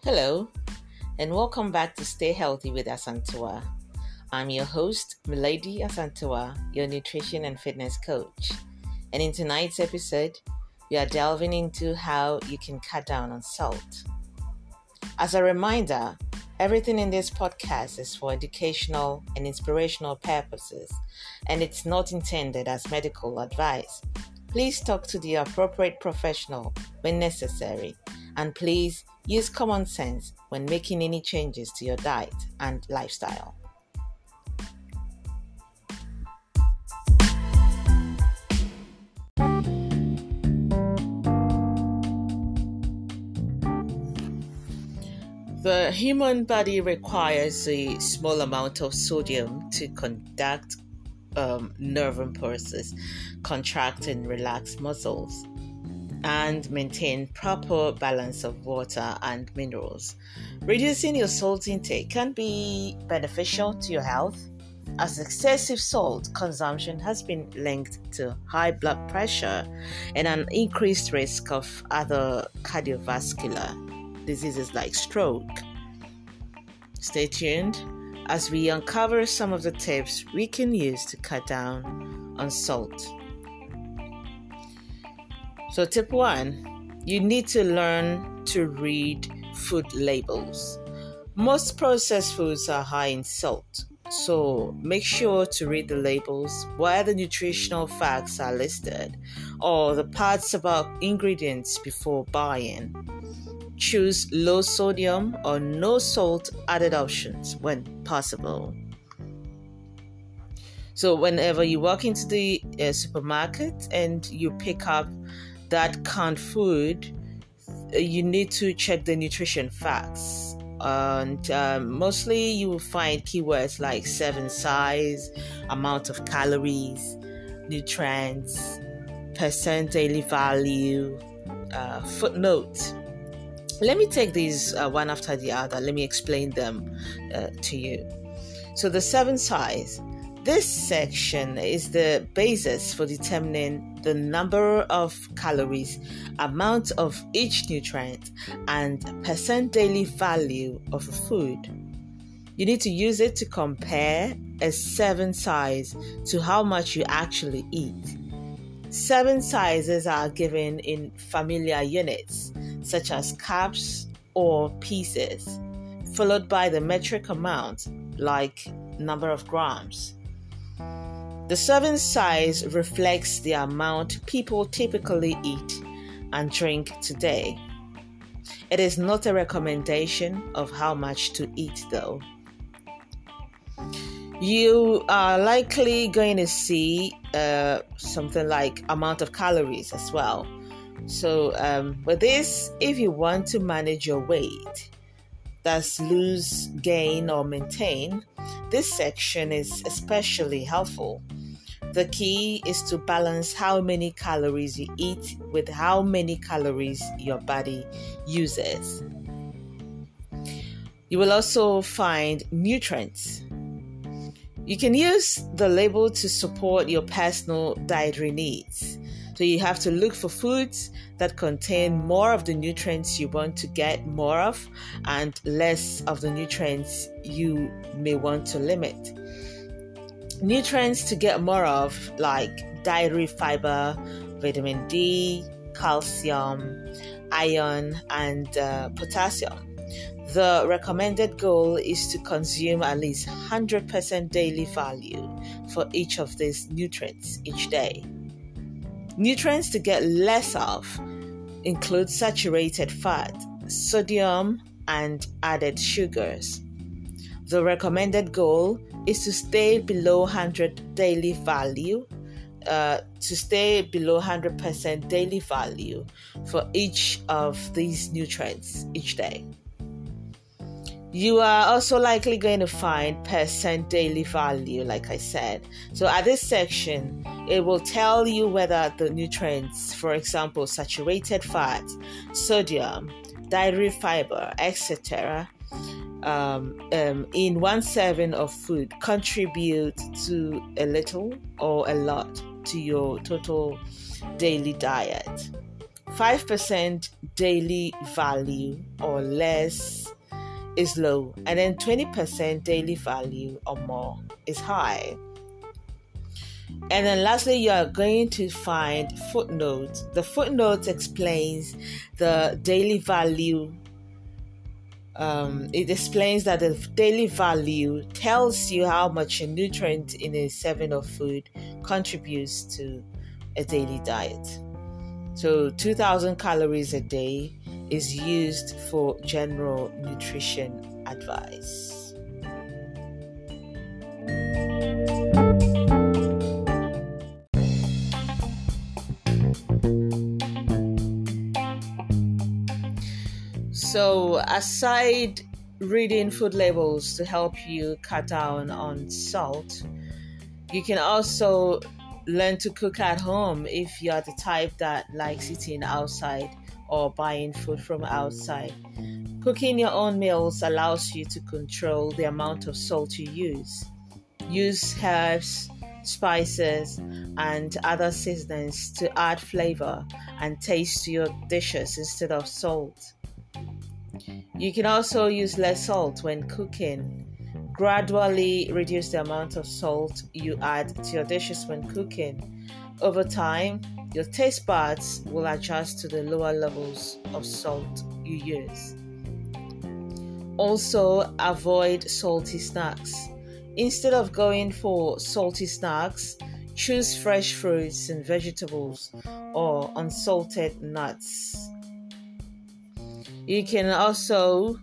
Hello, and welcome back to Stay Healthy with Asantua. I'm your host, Milady Asantua, your nutrition and fitness coach. And in tonight's episode, we are delving into how you can cut down on salt. As a reminder, everything in this podcast is for educational and inspirational purposes, and it's not intended as medical advice. Please talk to the appropriate professional when necessary, and please use common sense when making any changes to your diet and lifestyle. The human body requires a small amount of sodium to conduct nerve impulses, contract and relax muscles, and maintain proper balance of water and minerals. Reducing your salt intake can be beneficial to your health, as excessive salt consumption has been linked to high blood pressure and an increased risk of other cardiovascular diseases like stroke. Stay tuned as we uncover some of the tips we can use to cut down on salt. So tip 1, you need to learn to read food labels. Most processed foods are high in salt, so make sure to read the labels where the nutritional facts are listed or the parts about ingredients before buying. Choose low sodium or no salt added options when possible. So whenever you walk into the supermarket and you pick up that canned food, you need to check the nutrition facts. And mostly you will find keywords like serving size, amount of calories, nutrients, percent daily value, footnote. Let me take these one after the other. Let me explain them to you. So the serving size. This section is the basis for determining the number of calories, amount of each nutrient, and percent daily value of a food. You need to use it to compare a serving size to how much you actually eat. Serving sizes are given in familiar units, such as cups or pieces, followed by the metric amount, like number of grams. The serving size reflects the amount people typically eat and drink today. It is not a recommendation of how much to eat, though. You are likely going to see something like amount of calories as well. So with this, if you want to manage your weight, that's lose, gain, or maintain, this section is especially helpful. The key is to balance how many calories you eat with how many calories your body uses. You will also find nutrients. You can use the label to support your personal dietary needs. So you have to look for foods that contain more of the nutrients you want to get more of and less of the nutrients you may want to limit. Nutrients to get more of, like dietary fiber, vitamin D, calcium, iron, and potassium. The recommended goal is to consume at least 100% daily value for each of these nutrients each day. Nutrients to get less of include saturated fat, sodium, and added sugars. The recommended goal is to stay below 100 daily value, to stay below 100% daily value for each of these nutrients each day. You are also likely going to find percent daily value, like I said. So at this section, it will tell you whether the nutrients, for example, saturated fat, sodium, dietary fiber, etc., in one serving of food contribute to a little or a lot to your total daily diet. 5% daily value or less is low, and then 20% daily value or more is high. And then lastly, you are going to find footnotes. The footnote explains the daily value. It explains that the daily value tells you how much a nutrient in a serving of food contributes to a daily diet. So 2,000 calories a day is used for general nutrition advice. So aside reading food labels to help you cut down on salt, you can also learn to cook at home if you are the type that likes eating outside or buying food from outside. Cooking your own meals allows you to control the amount of salt you use. Use herbs, spices, and other seasonings to add flavor and taste to your dishes instead of salt. You can also use less salt when cooking. Gradually reduce the amount of salt you add to your dishes when cooking. Over time, your taste buds will adjust to the lower levels of salt you use. Also, avoid salty snacks. Instead of going for salty snacks, choose fresh fruits and vegetables or unsalted nuts. You can also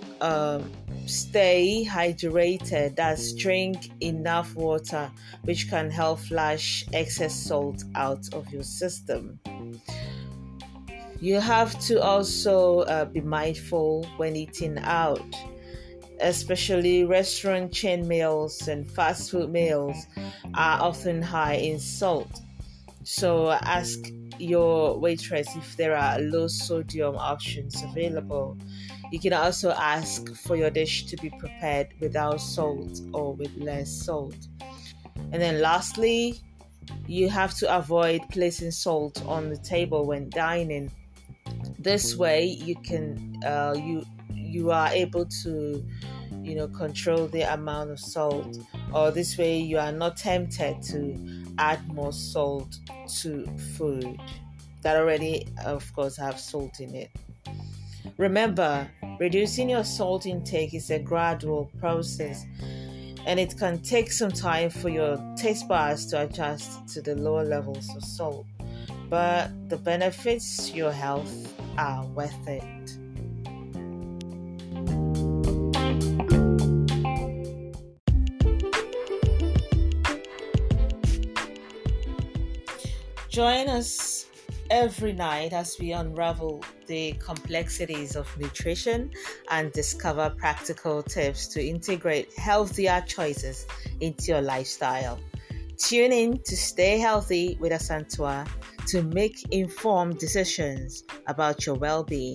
stay hydrated. That's drink enough water, which can help flush excess salt out of your system. You have to also be mindful when eating out, especially restaurant chain meals and fast food meals are often high in salt. So ask your waitress if there are low sodium options available. You can also ask for your dish to be prepared without salt or with less salt. And then lastly, you have to avoid placing salt on the table when dining. This way you can you are able to control the amount of salt, or this way you are not tempted to add more salt to food that already of course have salt in it. Remember, reducing your salt intake is a gradual process, and it can take some time for your taste buds to adjust to the lower levels of salt, but the benefits to your health are worth it. Join us every night as we unravel the complexities of nutrition and discover practical tips to integrate healthier choices into your lifestyle. Tune in to stay healthy with Asantwa to make informed decisions about your well-being.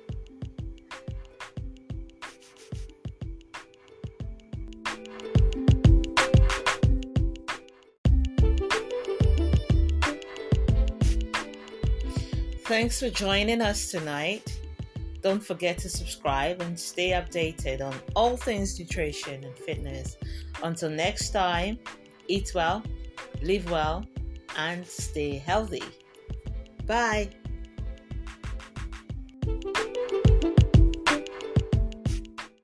Thanks for joining us tonight. Don't forget to subscribe and stay updated on all things nutrition and fitness. Until next time, eat well, live well, and stay healthy. Bye.